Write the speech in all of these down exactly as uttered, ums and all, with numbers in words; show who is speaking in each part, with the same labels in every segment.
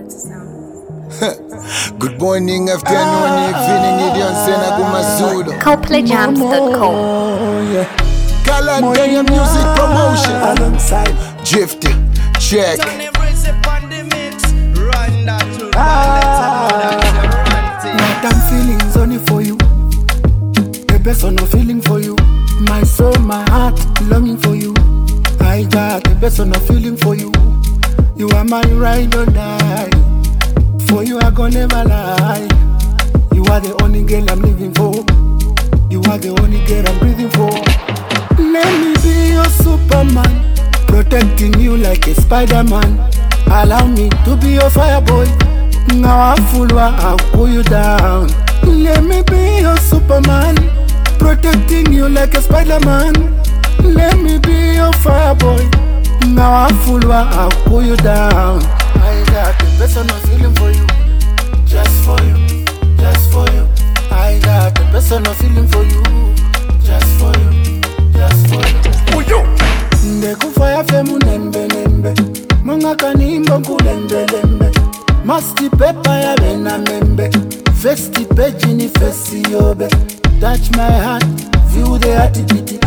Speaker 1: Good morning, afternoon, evening, Idion Sena Gumazulu.
Speaker 2: Copley Jams dot com.
Speaker 1: Calendar Music Promotion.
Speaker 3: Alongside
Speaker 1: Drift, check.
Speaker 3: What I'm feeling's only for you. The best on a feeling for you. My soul, my heart, longing for you. I got the best on a feeling for you. You are my ride or die. For you I gon' never lie. You are the only girl I'm living for. You are the only girl I'm breathing for. Let me be your Superman, protecting you like a Spider-Man. Allow me to be your fireboy. Now I fool I'll pull you down. Let me be your Superman, protecting you like a Spider-Man. Let me be your fireboy. Now I fool I'll pull you down. I got the personal feeling for you, just for you, just for you. I got the personal feeling for you, just for you, just for you. For you. Ndekufaya femu nembe nembe, monga kanimbo kulembe lembe. Masti pepa ya bena membe, festi peji ni festi yobe. Touch my heart, view the attitude.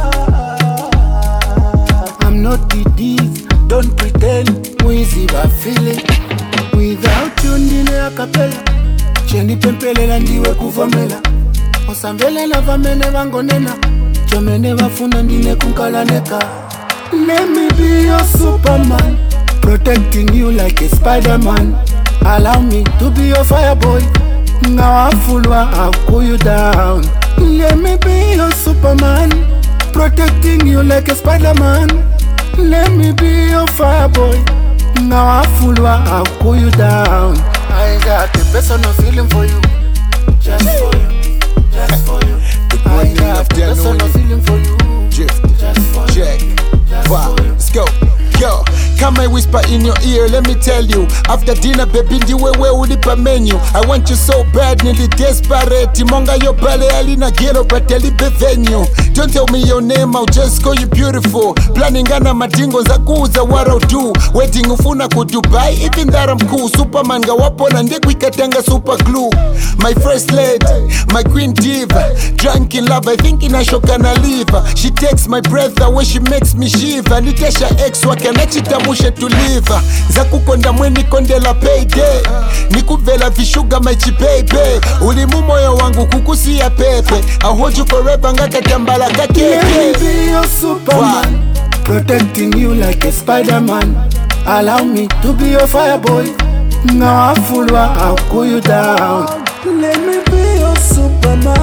Speaker 3: I'm not the disease, don't pretend. Mwizi ba feeling without you ndine akapela. Chendi pempelela ndiwe kuvamela. Osambele na vamene vangonena. Chomene vafuna ndine kunkalaneka. Let me be your Superman, protecting you like a Spider-Man. Allow me to be your fireboy. Now I fool I'll cool you down. Let me be your Superman, protecting you like a Spider-Man. Let me be your fireboy. Now I fool I'll cool you down. I got the personal feeling for you, just for you, just for you. I got the personal feeling for you,
Speaker 1: Drift,
Speaker 3: just for
Speaker 1: check.
Speaker 3: you, just
Speaker 1: Wow,
Speaker 3: for you.
Speaker 1: let's go. Yo, come and whisper in your ear, let me tell you. After dinner, baby, ndiwe we ulipa menu. I want you so bad, nearly desperate. Monga yo bale alina ghetto, but elipe venue. Don't tell me your name, I'll just call you beautiful. Planning ana madingo za kuuza what I'll do. Waiting ufuna ku Dubai, even that I'm cool. Superman ga wapo na ndekwi katanga super glue. My first lady, my queen diva. Drunk in love, I think inashoka na liver. She takes my breath away, she makes me shiver. Nitesha ex wake anachitamushe tuliva. Za kukonda mweni konde la payday. Nikuvela vishuga my chibebe. Ulimu moyo wangu kukusia pepe. I'll hold you forever ngaka tambala kakeke.
Speaker 3: Let me be your Superman, protecting you like a Spider-Man. Allow me to be your fireboy. Now I fool I'll cool you down. Let me be your Superman,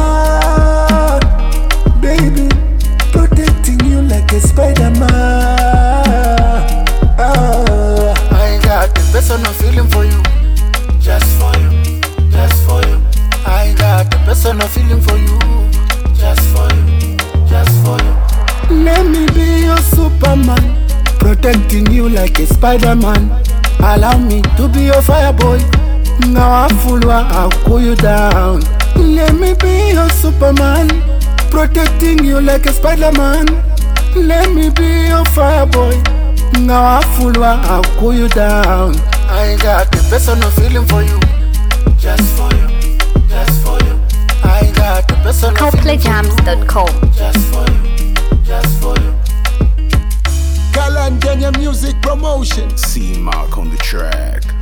Speaker 3: baby, protecting you like a Spider-Man. Ah, I got the personal feeling for you, just for you, just for you. I got the personal feeling for you, just for you, just for you. Let me be your Superman, protecting you like a Spider-Man. Allow me to be your fireboy. Now I fool I'll cool you down. Let me be your Superman, protecting you like a Spider-Man. Let me be your fireboy. Now I fool I'll cool you down. I got the personal feeling for you, just for you, just for you. I got the personal
Speaker 2: Copley
Speaker 3: feeling for
Speaker 2: Jams
Speaker 3: you,
Speaker 2: dot com.
Speaker 3: just for you, just for you.
Speaker 1: Calendar Music Promotion.
Speaker 4: C Mark on the track.